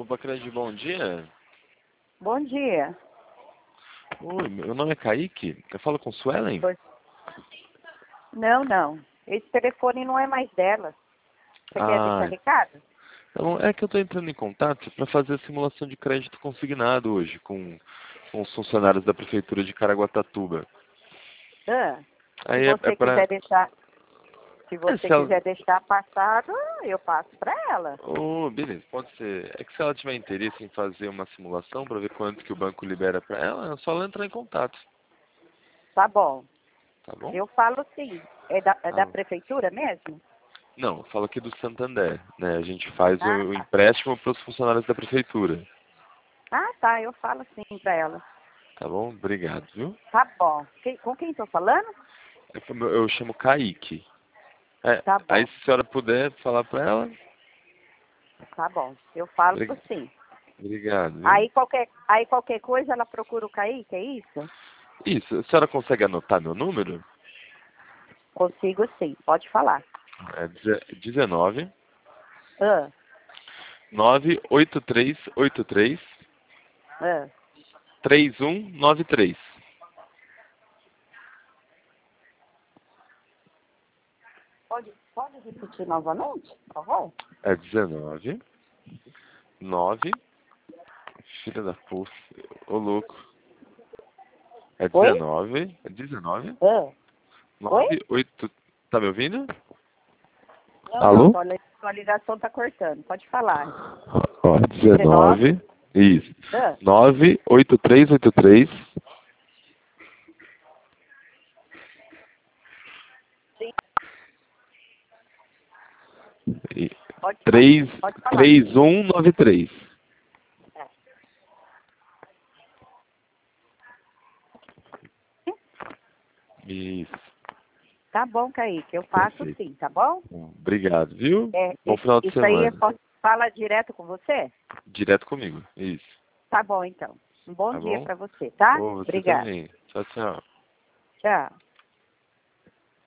Poupa Crédito, bom dia. Bom dia. Oi, meu nome é Kaique. Eu falo com Suelen? Pois- Não. Esse telefone não é mais dela. Você quer deixar recado? Então é que eu estou entrando em contato para fazer a simulação de crédito consignado hoje com os funcionários da Prefeitura de Caraguatatuba. Se Aí você quiser deixar, se você se ela... quiser deixar passado, eu passo para ela. Oh, beleza, pode ser. É que se ela tiver interesse em fazer uma simulação para ver quanto que o banco libera para ela, é só ela entrar em contato. Tá bom. Tá bom? Eu falo sim. É da Ah, prefeitura mesmo? não, eu falo aqui do Santander, né? A gente faz Ah, o tá. empréstimo para os funcionários da Prefeitura. Ah, tá. Eu falo sim para ela. Tá bom? Obrigado, viu? Tá bom. Com quem estou falando? Eu chamo Kaique. Tá Aí bom. se a senhora puder falar para ela, Tá bom. Eu falo obri- sim. obrigado, viu? Aí qualquer coisa ela procura o Kaique, é isso? Isso, a senhora consegue anotar meu número? Consigo sim. Pode falar. É 19 Ah, 98383 ah. 3193. Pode repetir novamente, por favor? É 19 9 filha da puta, ô louco. É Oi? 19 Ah. Oi? 98. Tá me ouvindo? Não, Alô? sua ligação tá cortando. Pode falar. Ó, 19. Isso. Ah, 98383 sim, e pode, falar. 3193. É. Isso. Tá bom, Kaique. Eu faço Perfeito. sim, tá bom? Obrigado, viu? Bom Isso, final de isso aí eu semana. posso falar direto com você? Direto comigo. Isso. Tá bom, então. Um bom Tá dia bom? para você, tá? Ô, você Obrigada. também. Tchau, tchau. Tchau.